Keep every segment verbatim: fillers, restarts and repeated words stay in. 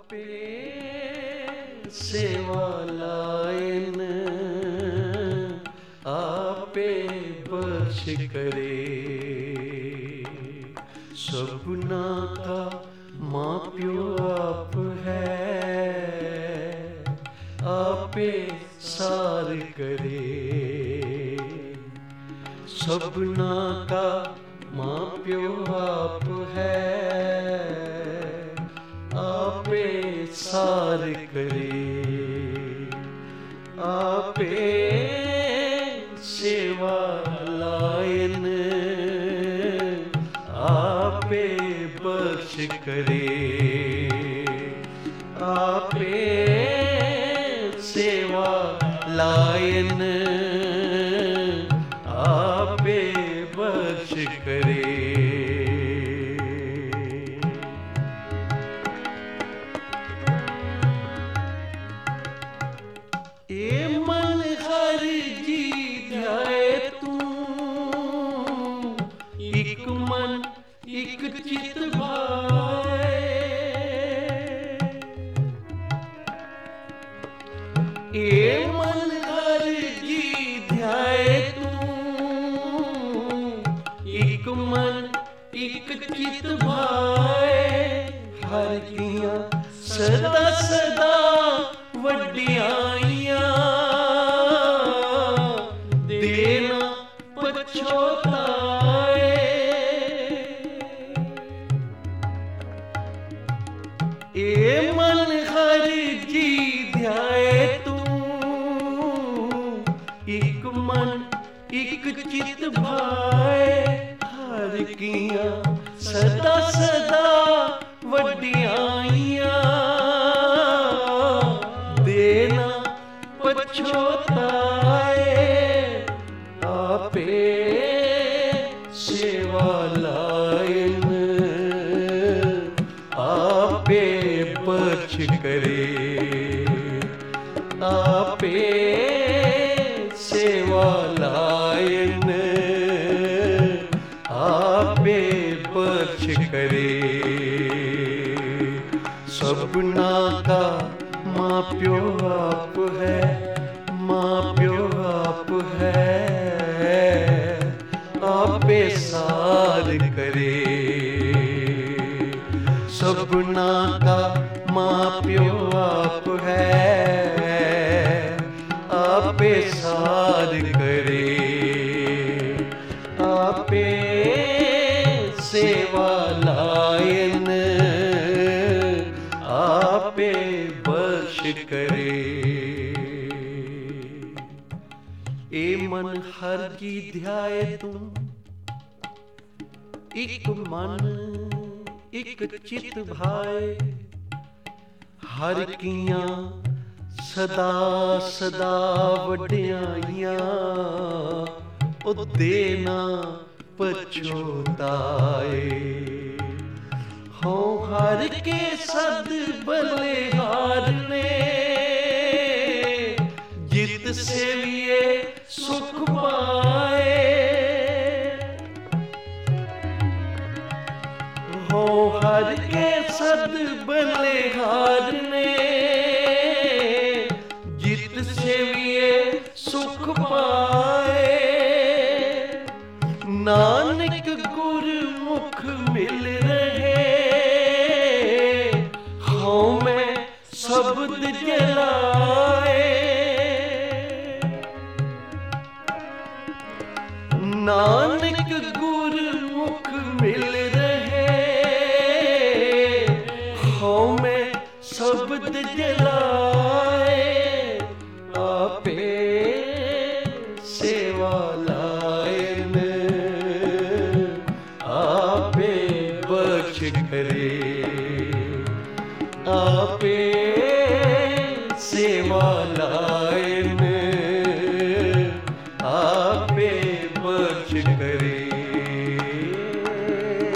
आपे सेवा लायन आपे बख्श करे। सबना का माँ प्यो आप है, आपे सार करे। सबना का माँ प्यो आप है, आपे सार करे। आपे सेवा लायन आपे बख्श करे। आपे सेवा लायन आपे बख्श करे। ए मन हर जी ध्याए तू, एक मन एक चित भाए। ए मन हर जी ध्याए तू, एक मन एक चित भाए। हर किया सदा सदा वड्डियाइयां देना पछोताए। ए मन हर जी ध्याए तू, एक मन एक चित भाए। हर किया सदा सदा वड्डियाइयां देना पछोताए। आपे सेवा लायन आपे बख्श करे। आपे सेवा लायन आपे बख्श करे। सबना का माँ प्यो आप है, माँ प्यो आप है, आपे सार करे। सबना का माँ प्यो आप है, आपे सार करे। आपे सेवा लायन आपे बख्श करे। ए मन हर जी ध्याए तू, एक मन एक चित भाए। हर किया सदा सदा वड्डियाइयां ओ देना पछोताए। हो हर के सद बलिहार ने जित सेविए सुख पाए। हो हर के सद बलिहार ने जित सेविए सुख पाए। नानक गुरमुख मिल रहे, हो मैं शब्द जलाए। नानक गुरमुख मिल रहे, हो मैं शब्द जलाए। आपे सेवा लायन आपे बख्श करे। आपे सेवा लायन आपे बख्श करे।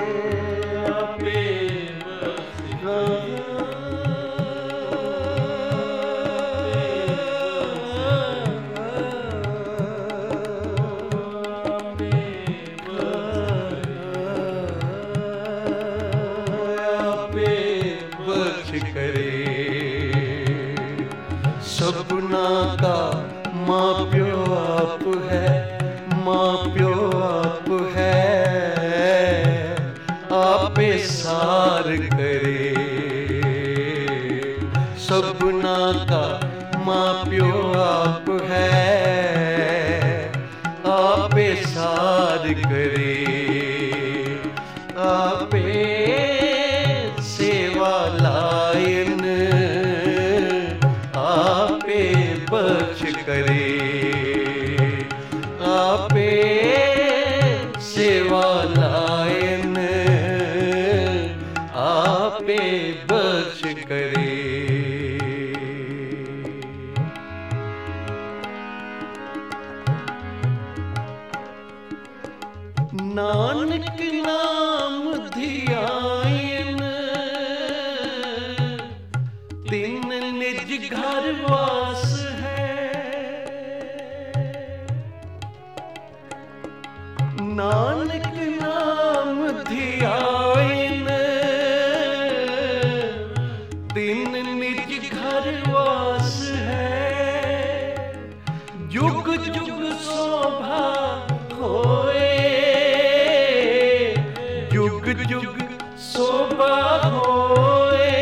जुग शोभा होए।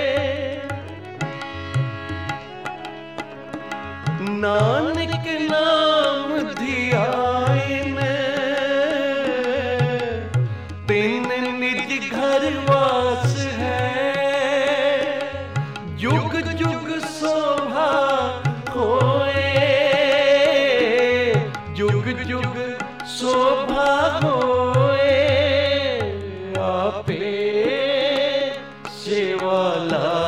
नानक नाम धियाइन तिन निज घर वास है। जुग जुग शोभा होए, जुग जुग शोभा होए। आपे सेवा ला